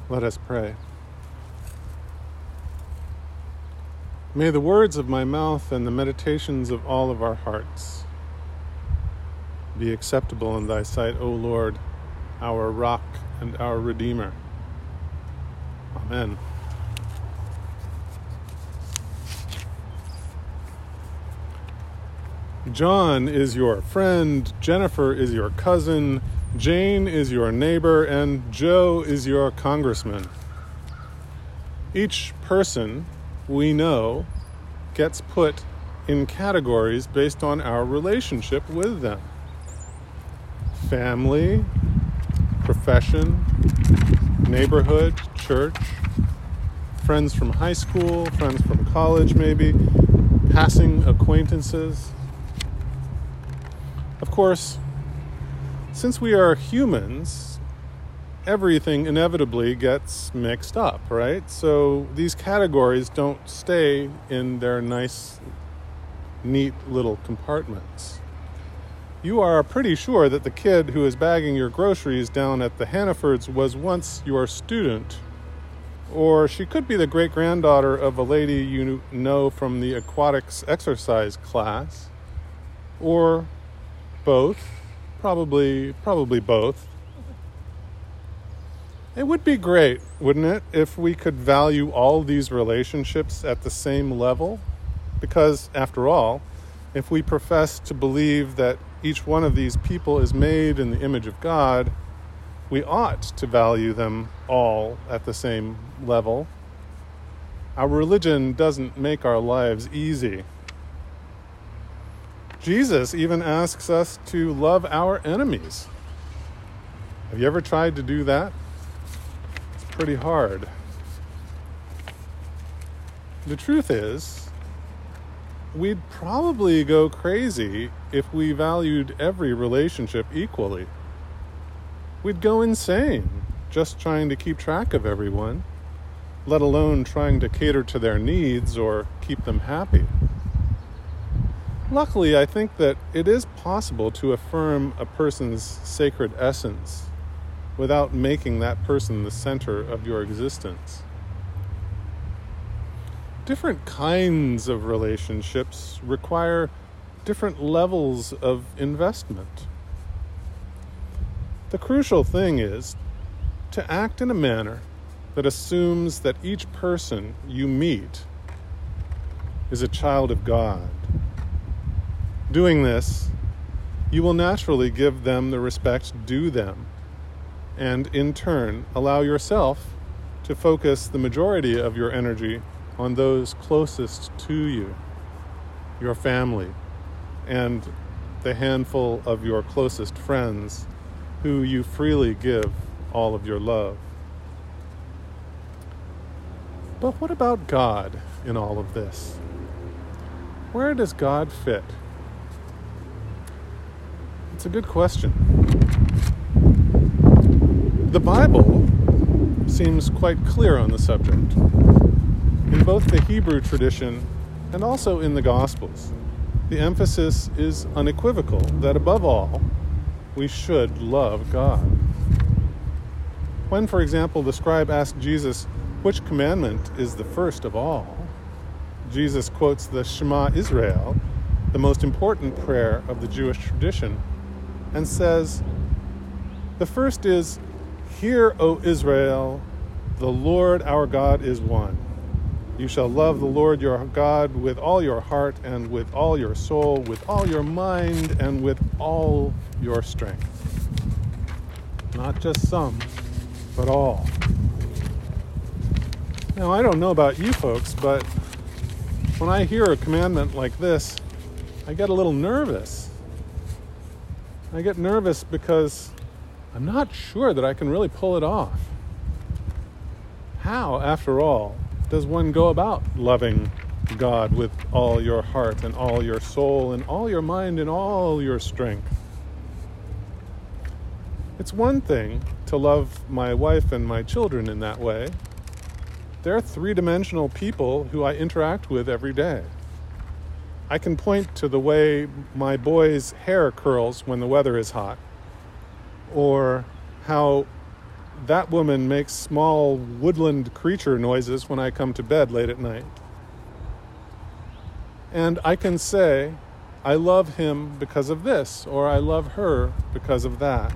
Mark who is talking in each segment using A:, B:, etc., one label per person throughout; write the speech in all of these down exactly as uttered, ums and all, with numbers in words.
A: Let us pray. May the words of my mouth and the meditations of all of our hearts be acceptable in thy sight, O Lord, our rock and our Redeemer. Amen. John is your friend, Jennifer is your cousin, Jane is your neighbor, and Joe is your congressman. Each person we know gets put in categories based on our relationship with them. Family, profession, neighborhood, church, friends from high school, friends from college maybe, passing acquaintances. Of course, since we are humans, everything inevitably gets mixed up, right? So these categories don't stay in their nice, neat little compartments. You are pretty sure that the kid who is bagging your groceries down at the Hannafords was once your student, or she could be the great-granddaughter of a lady you know from the aquatics exercise class, or both. Probably, probably both. It would be great, wouldn't it, if we could value all these relationships at the same level? Because, after all, if we profess to believe that each one of these people is made in the image of God, we ought to value them all at the same level. Our religion doesn't make our lives easy. Jesus even asks us to love our enemies. Have you ever tried to do that? It's pretty hard. The truth is, we'd probably go crazy if we valued every relationship equally. We'd go insane just trying to keep track of everyone, let alone trying to cater to their needs or keep them happy. Luckily, I think that it is possible to affirm a person's sacred essence without making that person the center of your existence. Different kinds of relationships require different levels of investment. The crucial thing is to act in a manner that assumes that each person you meet is a child of God. Doing this, you will naturally give them the respect due them, and in turn, allow yourself to focus the majority of your energy on those closest to you, your family, and the handful of your closest friends who you freely give all of your love. But what about God in all of this? Where does God fit? It's a good question. The Bible seems quite clear on the subject. In both the Hebrew tradition and also in the Gospels, the emphasis is unequivocal that above all, we should love God. When, for example, the scribe asked Jesus, which commandment is the first of all? Jesus quotes the Shema Israel, the most important prayer of the Jewish tradition, and says, the first is, Hear, O Israel, the Lord our God is one. You shall love the Lord your God with all your heart and with all your soul, with all your mind and with all your strength. Not just some, but all. Now, I don't know about you folks, but when I hear a commandment like this, I get a little nervous. I get nervous because I'm not sure that I can really pull it off. How, after all, does one go about loving God with all your heart and all your soul and all your mind and all your strength? It's one thing to love my wife and my children in that way. They're three-dimensional people who I interact with every day. I can point to the way my boy's hair curls when the weather is hot, or how that woman makes small woodland creature noises when I come to bed late at night. And I can say, I love him because of this, or I love her because of that.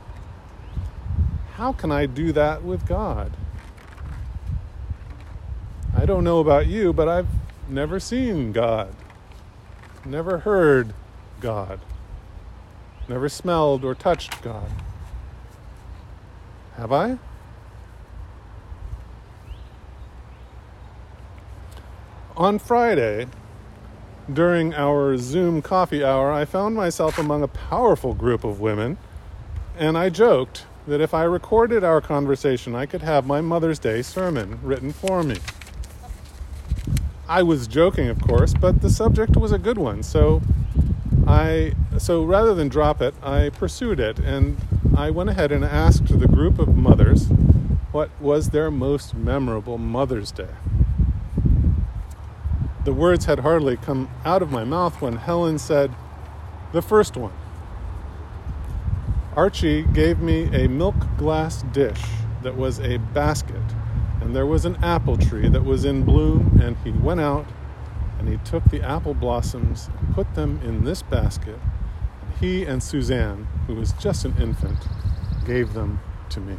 A: How can I do that with God? I don't know about you, but I've never seen God, never heard God, never smelled or touched God. Have I? On Friday, during our Zoom coffee hour, I found myself among a powerful group of women, and I joked that if I recorded our conversation, I could have my Mother's Day sermon written for me. I was joking, of course, but the subject was a good one, so I so rather than drop it, I pursued it, and I went ahead and asked the group of mothers what was their most memorable Mother's Day. The words had hardly come out of my mouth when Helen said, "The first one. Archie gave me a milk glass dish that was a basket, and there was an apple tree that was in bloom, and he went out and he took the apple blossoms and put them in this basket, and he and Suzanne, who was just an infant, gave them to me."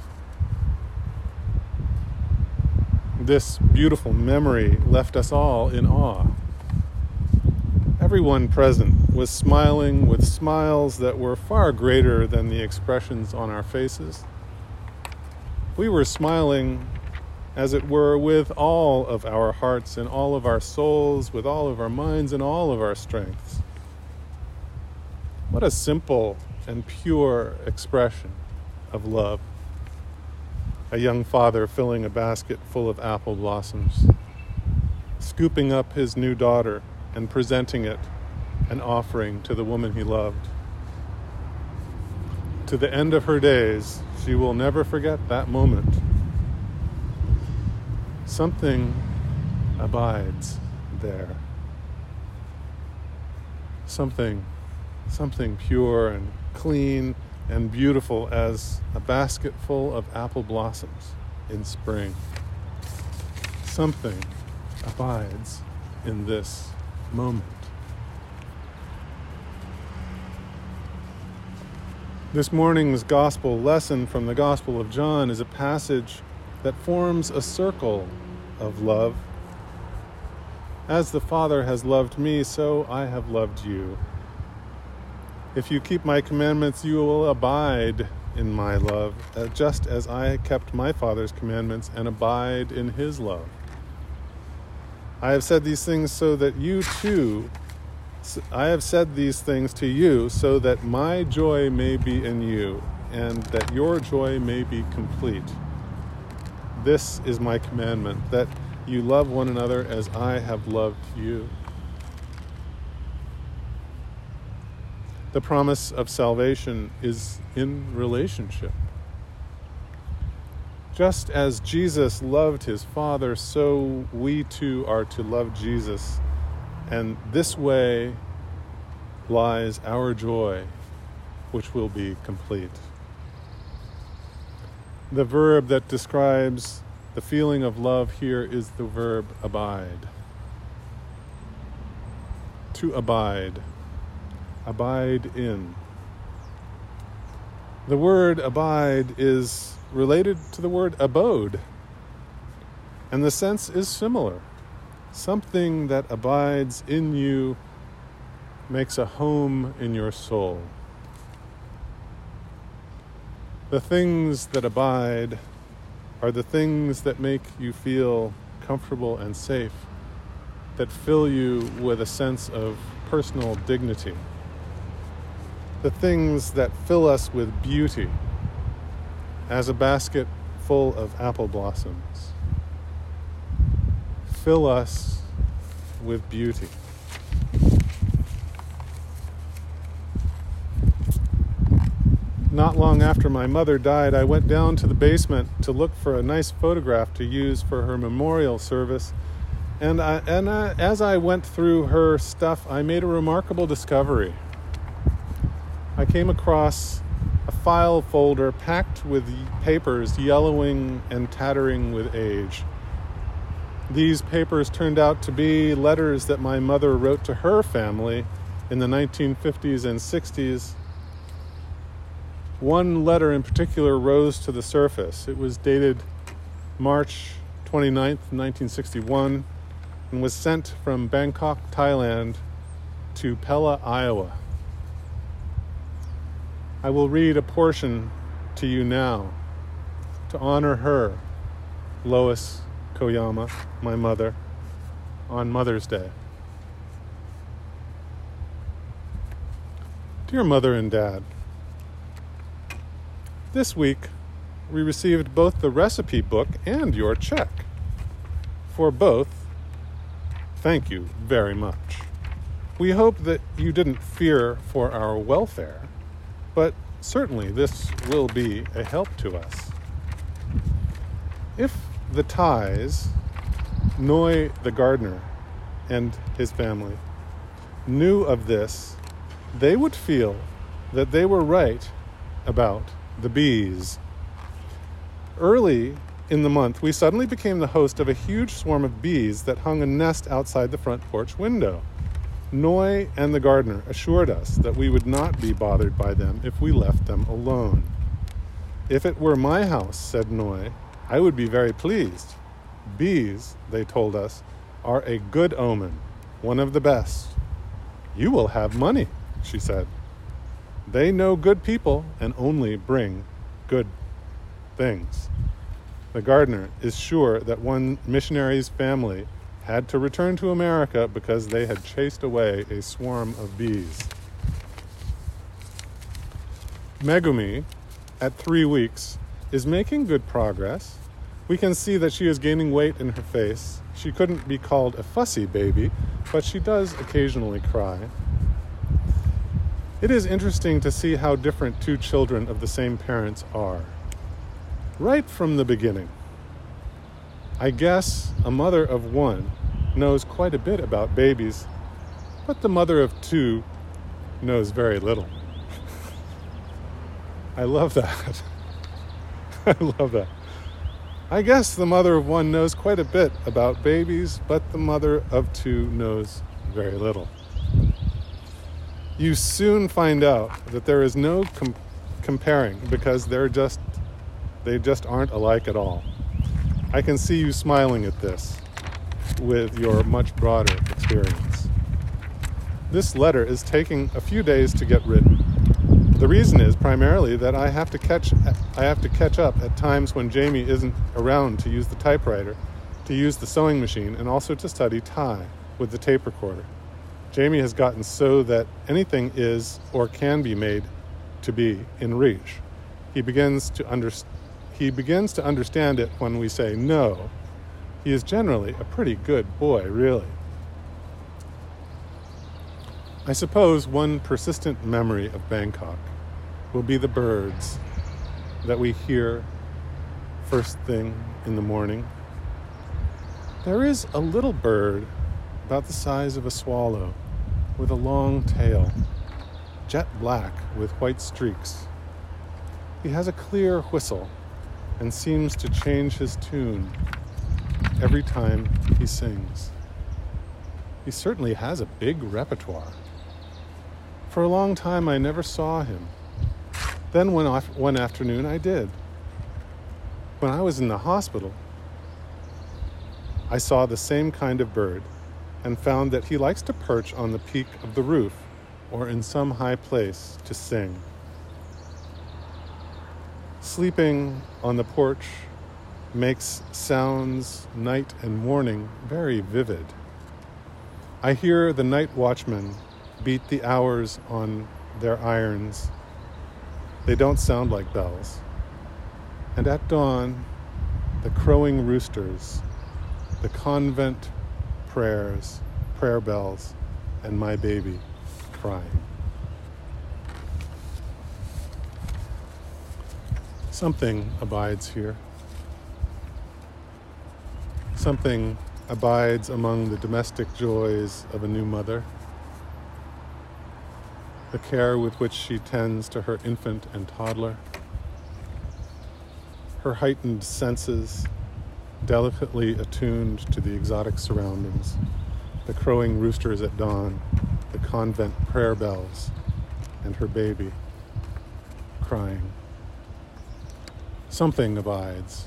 A: This beautiful memory left us all in awe. Everyone present was smiling with smiles that were far greater than the expressions on our faces. We were smiling, as it were, with all of our hearts and all of our souls, with all of our minds and all of our strengths. What a simple and pure expression of love. A young father filling a basket full of apple blossoms, scooping up his new daughter and presenting it, an offering to the woman he loved. To the end of her days, she will never forget that moment. Something abides there. Something, something pure and clean and beautiful as a basket full of apple blossoms in spring. Something abides in this moment. This morning's gospel lesson from the Gospel of John is a passage that forms a circle of love. As the Father has loved me, so I have loved you. If you keep my commandments, you will abide in my love, just as I kept my Father's commandments and abide in his love. I have said these things so that you too, I have said these things to you so that my joy may be in you and that your joy may be complete. This is my commandment, that you love one another as I have loved you. The promise of salvation is in relationship. Just as Jesus loved his Father, so we too are to love Jesus. And this way lies our joy, which will be complete. The verb that describes the feeling of love here is the verb abide. To abide. Abide in. The word abide is related to the word abode, and the sense is similar. Something that abides in you makes a home in your soul. The things that abide are the things that make you feel comfortable and safe, that fill you with a sense of personal dignity. The things that fill us with beauty, as a basket full of apple blossoms. Fill us with beauty. Not long after my mother died, I went down to the basement to look for a nice photograph to use for her memorial service. And, I, and I, as I went through her stuff, I made a remarkable discovery. I came across a file folder packed with papers yellowing and tattering with age. These papers turned out to be letters that my mother wrote to her family in the nineteen fifties and sixties. One letter in particular rose to the surface. It was dated March twenty-ninth, nineteen sixty-one, and was sent from Bangkok, Thailand to Pella, Iowa. I will read a portion to you now to honor her, Lois Koyama, my mother, on Mother's Day. Dear Mother and Dad, this week we received both the recipe book and your check. For both, thank you very much. We hope that you didn't fear for our welfare, but certainly this will be a help to us. If the Thais, Noi the gardener and his family, knew of this, they would feel that they were right about the bees. Early in the month, we suddenly became the host of a huge swarm of bees that hung a nest outside the front porch window. Noi and the gardener assured us that we would not be bothered by them if we left them alone. If it were my house, said Noi, I would be very pleased. Bees, they told us, are a good omen, one of the best. You will have money, she said. They know good people and only bring good things. The gardener is sure that one missionary's family had to return to America because they had chased away a swarm of bees. Megumi, at three weeks, is making good progress. We can see that she is gaining weight in her face. She couldn't be called a fussy baby, but she does occasionally cry. It is interesting to see how different two children of the same parents are. Right from the beginning. I guess a mother of one knows quite a bit about babies, but the mother of two knows very little. I love that. I love that. I guess the mother of one knows quite a bit about babies, but the mother of two knows very little. You soon find out that there is no com- comparing because they're just, they just aren't alike at all. I can see you smiling at this with your much broader experience. This letter is taking a few days to get written. The reason is primarily that I have to catch I have to catch up at times when Jamie isn't around to use the typewriter, to use the sewing machine, and also to study Thai with the tape recorder. Jamie has gotten so that anything is or can be made to be in reach. He begins to under, he begins to understand it when we say no. He is generally a pretty good boy, really. I suppose one persistent memory of Bangkok will be the birds that we hear first thing in the morning. There is a little bird about the size of a swallow with a long tail, jet black with white streaks. He has a clear whistle and seems to change his tune every time he sings. He certainly has a big repertoire. For a long time, I never saw him. Then one, off, one afternoon, I did. When I was in the hospital, I saw the same kind of bird and found that he likes to perch on the peak of the roof or in some high place to sing. Sleeping on the porch makes sounds, night and morning, very vivid. I hear the night watchmen beat the hours on their irons. They don't sound like bells. And at dawn, the crowing roosters, the convent prayers, prayer bells, and my baby crying. Something abides here. Something abides among the domestic joys of a new mother. the care with which she tends to her infant and toddler, her heightened senses delicately attuned to the exotic surroundings, the crowing roosters at dawn, the convent prayer bells, and her baby crying. Something abides.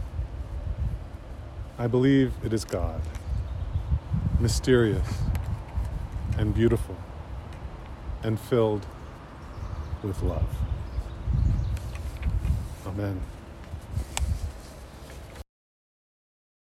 A: I believe it is God, mysterious and beautiful and filled with love. Amen.